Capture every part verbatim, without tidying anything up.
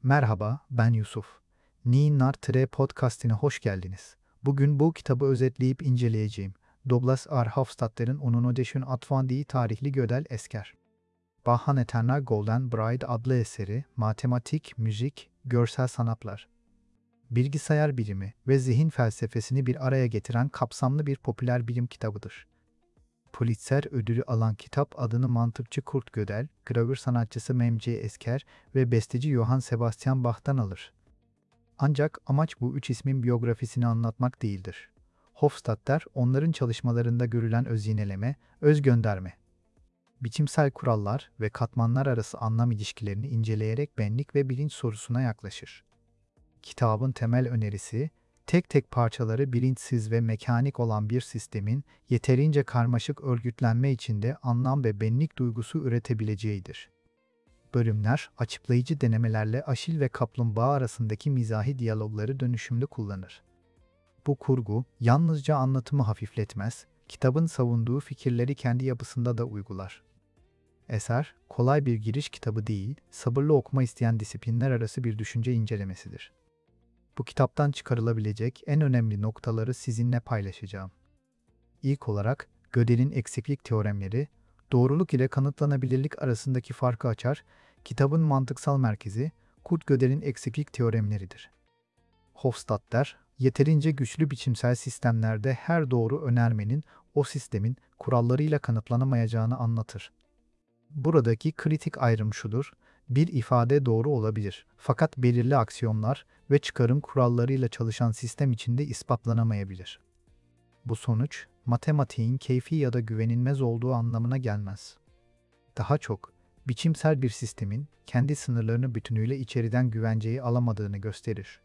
Merhaba, ben Yusuf. Ninar Tre Podcast'ine hoş geldiniz. Bugün bu kitabı özetleyip inceleyeceğim. Douglas R. Hofstadter'in Onun Ödeş'ün atfandiği tarihli Gödel Esker. Bach'ın Eternal Golden Bride adlı eseri, matematik, müzik, görsel sanatlar, bilgisayar bilimi ve zihin felsefesini bir araya getiren kapsamlı bir popüler bilim kitabıdır. Pulitzer ödülü alan kitap adını mantıkçı Kurt Gödel, gravür sanatçısı Memci Esker ve besteci Johann Sebastian Bach'tan alır. Ancak amaç bu üç ismin biyografisini anlatmak değildir. Hofstadter, onların çalışmalarında görülen özineleme, özgönderme, biçimsel kurallar ve katmanlar arası anlam ilişkilerini inceleyerek benlik ve bilinç sorusuna yaklaşır. Kitabın temel önerisi, tek tek parçaları bilinçsiz ve mekanik olan bir sistemin yeterince karmaşık örgütlenme içinde anlam ve benlik duygusu üretebileceğidir. Bölümler, açıklayıcı denemelerle Aşil ve Kaplumbağa arasındaki mizahi diyalogları dönüşümlü kullanır. Bu kurgu, yalnızca anlatımı hafifletmez, kitabın savunduğu fikirleri kendi yapısında da uygular. Eser, kolay bir giriş kitabı değil, sabırlı okuma isteyen disiplinler arası bir düşünce incelemesidir. Bu kitaptan çıkarılabilecek en önemli noktaları sizinle paylaşacağım. İlk olarak, Gödel'in eksiklik teoremleri, doğruluk ile kanıtlanabilirlik arasındaki farkı açar, kitabın mantıksal merkezi, Kurt Gödel'in eksiklik teoremleridir. Hofstadter, yeterince güçlü biçimsel sistemlerde her doğru önermenin o sistemin kurallarıyla kanıtlanamayacağını anlatır. Buradaki kritik ayrım şudur, bir ifade doğru olabilir, fakat belirli aksiyonlar ve çıkarım kurallarıyla çalışan sistem içinde ispatlanamayabilir. Bu sonuç, matematiğin keyfi ya da güvenilmez olduğu anlamına gelmez. Daha çok, biçimsel bir sistemin kendi sınırlarını bütünüyle içeriden güvenceyi alamadığını gösterir.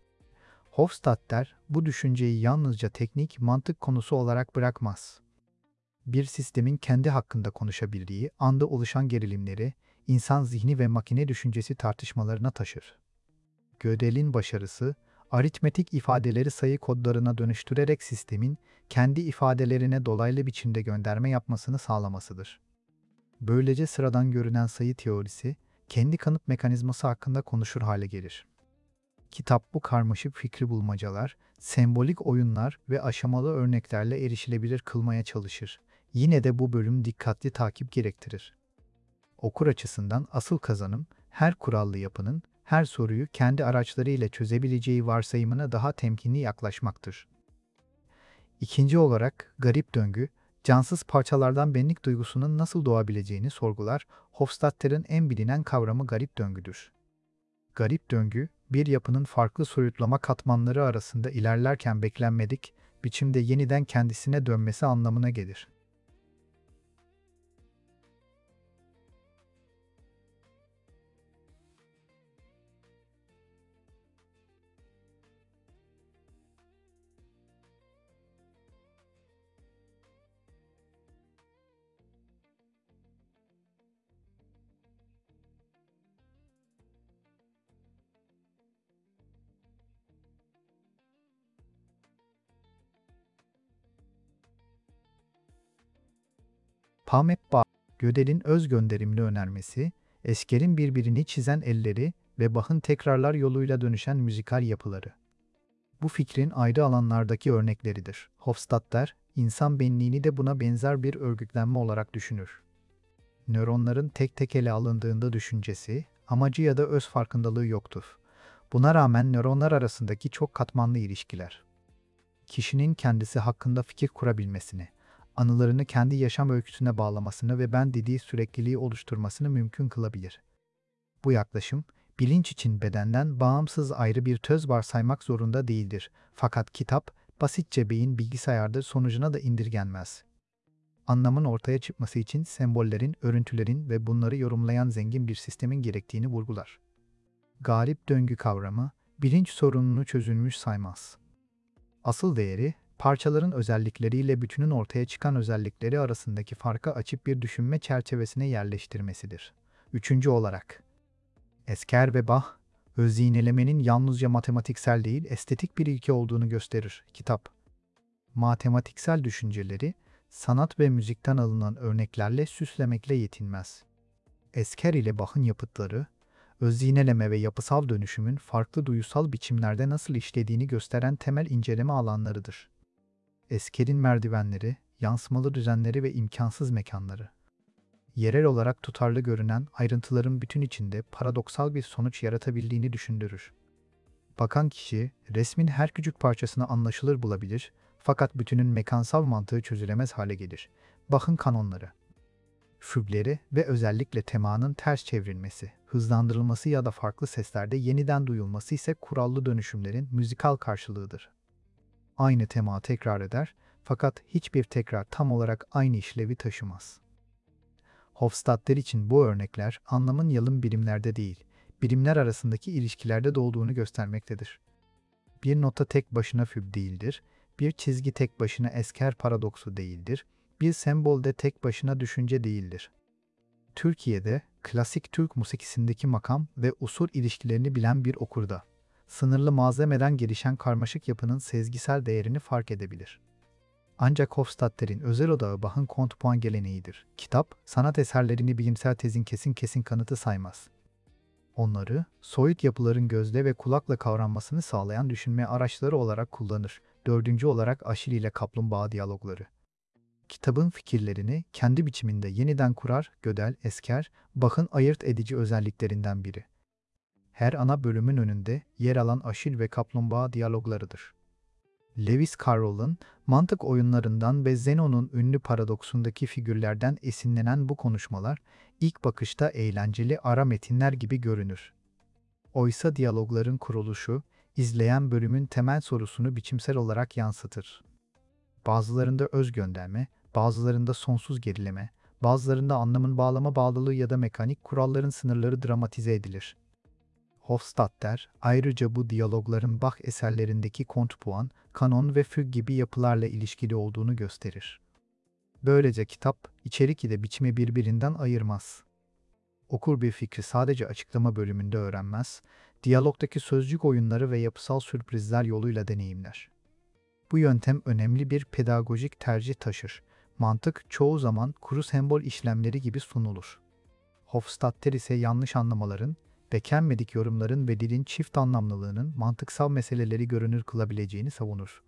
Hofstadter, bu düşünceyi yalnızca teknik mantık konusu olarak bırakmaz. Bir sistemin kendi hakkında konuşabildiği anda oluşan gerilimleri, insan zihni ve makine düşüncesi tartışmalarına taşır. Gödel'in başarısı, aritmetik ifadeleri sayı kodlarına dönüştürerek sistemin kendi ifadelerine dolaylı biçimde gönderme yapmasını sağlamasıdır. Böylece sıradan görünen sayı teorisi, kendi kanıt mekanizması hakkında konuşur hale gelir. Kitap bu karmaşık fikri bulmacalar, sembolik oyunlar ve aşamalı örneklerle erişilebilir kılmaya çalışır. Yine de bu bölüm dikkatli takip gerektirir. Okur açısından asıl kazanım, her kurallı yapının, her soruyu kendi araçlarıyla çözebileceği varsayımına daha temkinli yaklaşmaktır. İkinci olarak, garip döngü, cansız parçalardan benlik duygusunun nasıl doğabileceğini sorgular, Hofstadter'in en bilinen kavramı garip döngüdür. Garip döngü, bir yapının farklı soyutlama katmanları arasında ilerlerken beklenmedik biçimde yeniden kendisine dönmesi anlamına gelir. Pamep Bağ, Gödel'in öz gönderimli önermesi, Esker'in birbirini çizen elleri ve Bach'ın tekrarlar yoluyla dönüşen müzikal yapıları. Bu fikrin ayrı alanlardaki örnekleridir. Hofstadter, insan benliğini de buna benzer bir örgütlenme olarak düşünür. Nöronların tek tek ele alındığında düşüncesi, amacı ya da öz farkındalığı yoktur. Buna rağmen nöronlar arasındaki çok katmanlı ilişkiler, kişinin kendisi hakkında fikir kurabilmesini, anılarını kendi yaşam öyküsüne bağlamasını ve ben dediği sürekliliği oluşturmasını mümkün kılabilir. Bu yaklaşım, bilinç için bedenden bağımsız ayrı bir töz varsaymak zorunda değildir. Fakat kitap, basitçe beyin bilgisayardır sonucuna da indirgenmez. Anlamın ortaya çıkması için sembollerin, örüntülerin ve bunları yorumlayan zengin bir sistemin gerektiğini vurgular. Garip döngü kavramı, bilinç sorununu çözülmüş saymaz. Asıl değeri, parçaların özellikleriyle bütünün ortaya çıkan özellikleri arasındaki farkı açıp bir düşünme çerçevesine yerleştirmesidir. Üçüncü olarak, Esker ve Bach, özzinelemenin yalnızca matematiksel değil, estetik bir ilke olduğunu gösterir. Kitap, matematiksel düşünceleri, sanat ve müzikten alınan örneklerle süslemekle yetinmez. Esker ile Bach'ın yapıtları, özzineleme ve yapısal dönüşümün farklı duyusal biçimlerde nasıl işlediğini gösteren temel inceleme alanlarıdır. Esker'in merdivenleri, yansımalı düzenleri ve imkansız mekanları. Yerel olarak tutarlı görünen ayrıntıların bütün içinde paradoksal bir sonuç yaratabildiğini düşündürür. Bakan kişi, resmin her küçük parçasını anlaşılır bulabilir, fakat bütünün mekansal mantığı çözülemez hale gelir. Bach'ın kanonları. Fügleri ve özellikle temanın ters çevrilmesi, hızlandırılması ya da farklı seslerde yeniden duyulması ise kurallı dönüşümlerin müzikal karşılığıdır. Aynı tema tekrar eder, fakat hiçbir tekrar tam olarak aynı işlevi taşımaz. Hofstadter için bu örnekler anlamın yalın birimlerde değil, birimler arasındaki ilişkilerde de olduğunu göstermektedir. Bir nota tek başına füg değildir, bir çizgi tek başına esker paradoksu değildir, bir sembol de tek başına düşünce değildir. Türkiye'de, klasik Türk musikisindeki makam ve usul ilişkilerini bilen bir okurda, sınırlı malzemeden gelişen karmaşık yapının sezgisel değerini fark edebilir. Ancak Hofstadter'in özel odağı Bach'ın kontrpuan geleneğidir. Kitap, sanat eserlerini bilimsel tezin kesin kesin kanıtı saymaz. Onları, soyut yapıların gözle ve kulakla kavranmasını sağlayan düşünme araçları olarak kullanır. Dördüncü olarak Aşil ile Kaplumbağa diyalogları. Kitabın fikirlerini kendi biçiminde yeniden kurar, Gödel, Esker, Bach'ın ayırt edici özelliklerinden biri. Her ana bölümün önünde yer alan Aşil ve Kaplumbağa diyaloglarıdır. Lewis Carroll'ın mantık oyunlarından ve Zenon'un ünlü paradoksundaki figürlerden esinlenen bu konuşmalar, ilk bakışta eğlenceli ara metinler gibi görünür. Oysa diyalogların kuruluşu, izleyen bölümün temel sorusunu biçimsel olarak yansıtır. Bazılarında öz gönderme, bazılarında sonsuz gerileme, bazılarında anlamın bağlama bağlılığı ya da mekanik kuralların sınırları dramatize edilir. Hofstadter, ayrıca bu diyalogların Bach eserlerindeki kontrpuan, kanon ve füg gibi yapılarla ilişkili olduğunu gösterir. Böylece kitap, içerik ile biçimi birbirinden ayırmaz. Okur bir fikri sadece açıklama bölümünde öğrenmez, diyalogdaki sözcük oyunları ve yapısal sürprizler yoluyla deneyimler. Bu yöntem önemli bir pedagojik tercih taşır. Mantık çoğu zaman kuru sembol işlemleri gibi sunulur. Hofstadter ise yanlış anlamaların, beklenmedik yorumların ve dilin çift anlamlılığının mantıksal meseleleri görünür kılabileceğini savunur.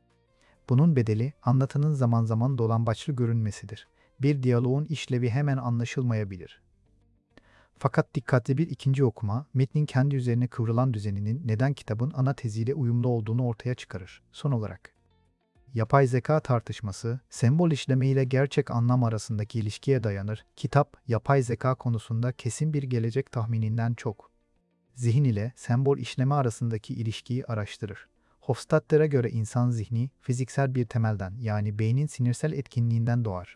Bunun bedeli, anlatının zaman zaman dolambaçlı görünmesidir. Bir diyaloğun işlevi hemen anlaşılmayabilir. Fakat dikkatli bir ikinci okuma, metnin kendi üzerine kıvrılan düzeninin neden kitabın ana teziyle uyumlu olduğunu ortaya çıkarır. Son olarak, yapay zeka tartışması, sembol işleme ile gerçek anlam arasındaki ilişkiye dayanır. Kitap, yapay zeka konusunda kesin bir gelecek tahmininden çok, zihin ile sembol işleme arasındaki ilişkiyi araştırır. Hofstadter'e göre insan zihni, fiziksel bir temelden yani beynin sinirsel etkinliğinden doğar.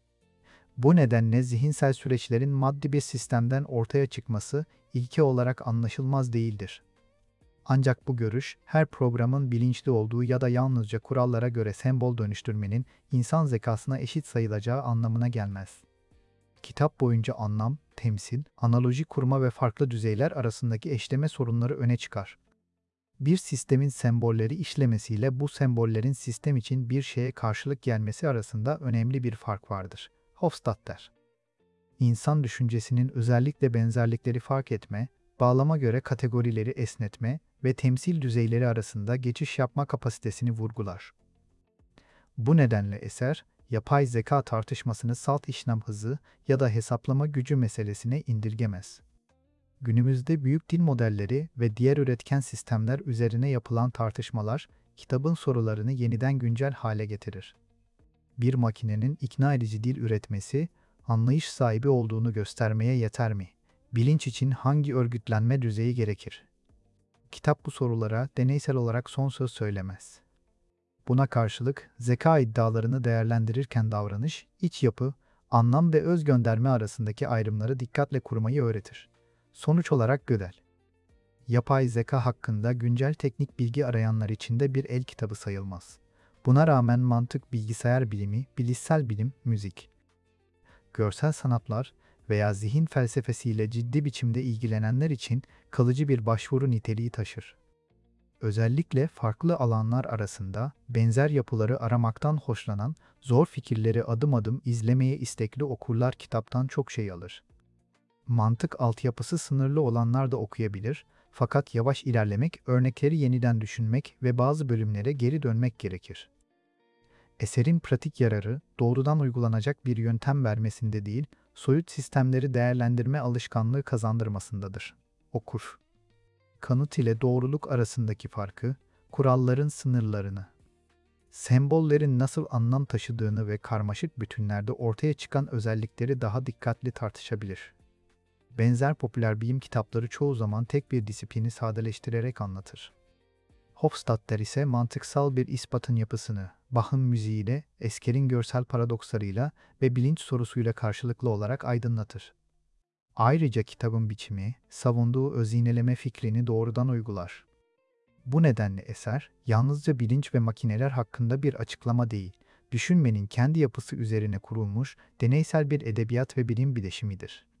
Bu nedenle zihinsel süreçlerin maddi bir sistemden ortaya çıkması ilke olarak anlaşılmaz değildir. Ancak bu görüş, her programın bilinçli olduğu ya da yalnızca kurallara göre sembol dönüştürmenin insan zekasına eşit sayılacağı anlamına gelmez. Kitap boyunca anlam, temsil, analoji kurma ve farklı düzeyler arasındaki eşleme sorunları öne çıkar. Bir sistemin sembolleri işlemesiyle bu sembollerin sistem için bir şeye karşılık gelmesi arasında önemli bir fark vardır. Hofstadter, İnsan düşüncesinin özellikle benzerlikleri fark etme, bağlama göre kategorileri esnetme ve temsil düzeyleri arasında geçiş yapma kapasitesini vurgular. Bu nedenle eser, yapay zeka tartışmasını salt işlem hızı ya da hesaplama gücü meselesine indirgemez. Günümüzde büyük dil modelleri ve diğer üretken sistemler üzerine yapılan tartışmalar, kitabın sorularını yeniden güncel hale getirir. Bir makinenin ikna edici dil üretmesi, anlayış sahibi olduğunu göstermeye yeter mi? Bilinç için hangi örgütlenme düzeyi gerekir? Kitap bu sorulara deneysel olarak son söz söylemez. Buna karşılık zeka iddialarını değerlendirirken davranış, iç yapı, anlam ve öz gönderme arasındaki ayrımları dikkatle kurmayı öğretir. Sonuç olarak Gödel, yapay zeka hakkında güncel teknik bilgi arayanlar için de bir el kitabı sayılmaz. Buna rağmen mantık, bilgisayar bilimi, bilişsel bilim, müzik, görsel sanatlar veya zihin felsefesiyle ciddi biçimde ilgilenenler için kalıcı bir başvuru niteliği taşır. Özellikle farklı alanlar arasında benzer yapıları aramaktan hoşlanan, zor fikirleri adım adım izlemeye istekli okurlar kitaptan çok şey alır. Mantık altyapısı sınırlı olanlar da okuyabilir, fakat yavaş ilerlemek, örnekleri yeniden düşünmek ve bazı bölümlere geri dönmek gerekir. Eserin pratik yararı, doğrudan uygulanacak bir yöntem vermesinde değil, soyut sistemleri değerlendirme alışkanlığı kazandırmasındadır. Okur. Kanıt ile doğruluk arasındaki farkı, kuralların sınırlarını, sembollerin nasıl anlam taşıdığını ve karmaşık bütünlerde ortaya çıkan özellikleri daha dikkatli tartışabilir. Benzer popüler bilim kitapları çoğu zaman tek bir disiplini sadeleştirerek anlatır. Hofstadter ise mantıksal bir ispatın yapısını, Bach'ın müziğiyle, Escher'in görsel paradokslarıyla ve bilinç sorusuyla karşılıklı olarak aydınlatır. Ayrıca kitabın biçimi, savunduğu özineleme fikrini doğrudan uygular. Bu nedenle eser, yalnızca bilinç ve makineler hakkında bir açıklama değil, düşünmenin kendi yapısı üzerine kurulmuş, deneysel bir edebiyat ve bilim bileşimidir.